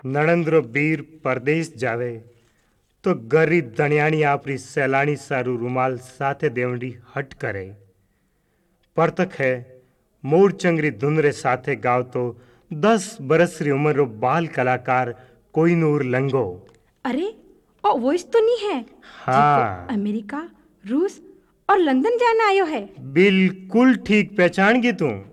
नणंद्रो वीर परदेश जावे तो गरीब धनियाणी आपरी सैलानी सारू रुमाल साथे देवड़ी हट करे। परतक है मोर चंगरी धुन रे साथे गाव तो 10 बरस री उम्र रो बाल कलाकार कोई नूर लंगो। अरे और वॉइस तो नहीं है जिको हाँ अमेरिका, रूस और लंदन जाना आयो है। बिल्कुल ठीक पहचान गी तू।